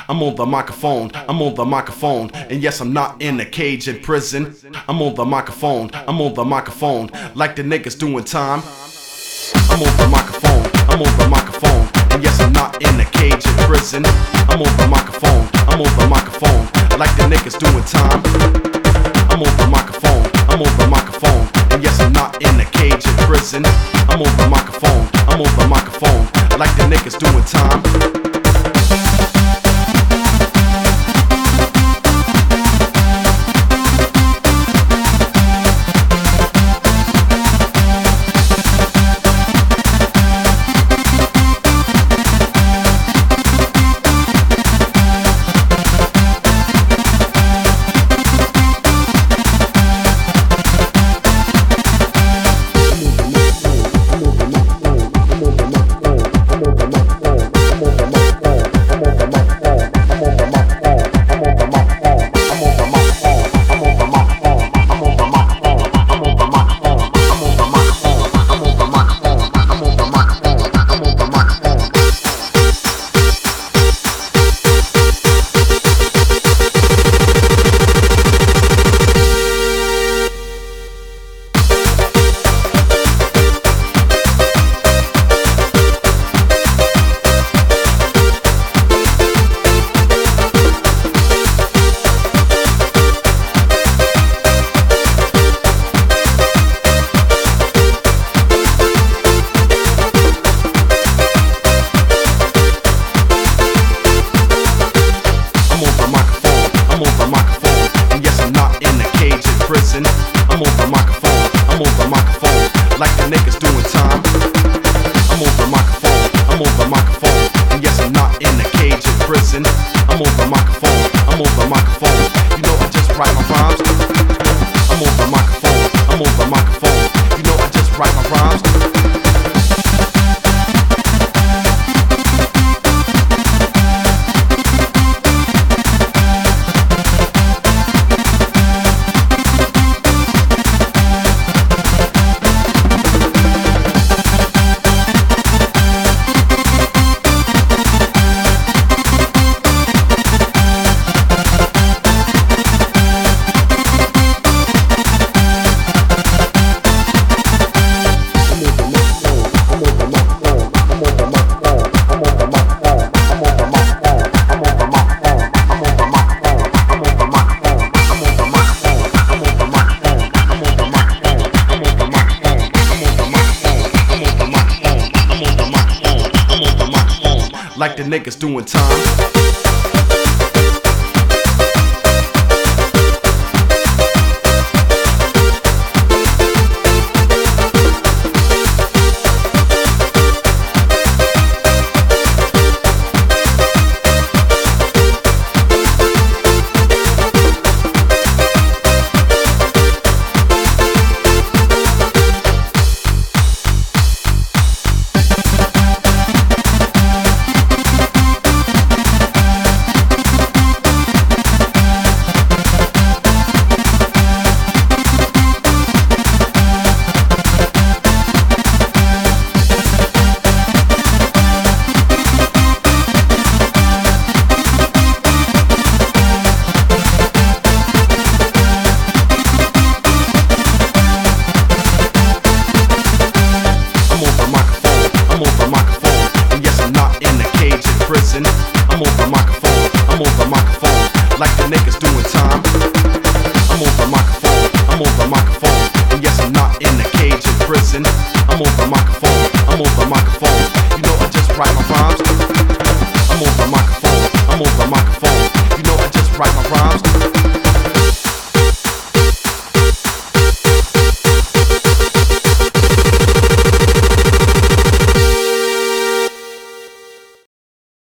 I'm on the microphone, I'm on the microphone. And yes, I'm not in a cage in prison. I'm on the microphone, I'm on the microphone. Like the niggas doing time. I'm on the microphone, I'm on the microphone. And yes, I'm not in a cage in prison. I'm on the microphone, I'm on the microphone. Like the niggas doing time. I'm on the microphone, I'm on the microphone. And yes, I'm not in a cage in prison. I'm on the microphone, I'm on the microphone. Like the niggas doing time. I'm on the microphone, I'm on the microphone. Like the niggas doing time. I'm on the microphone, I'm on the microphone. And yes, I'm not in a cage in prison. I'm on the microphone, I'm on the microphone. You know I just write my rhymes. I'm on the microphone, I'm on the microphone. You know I just write my rhymes. Like the niggas doing time.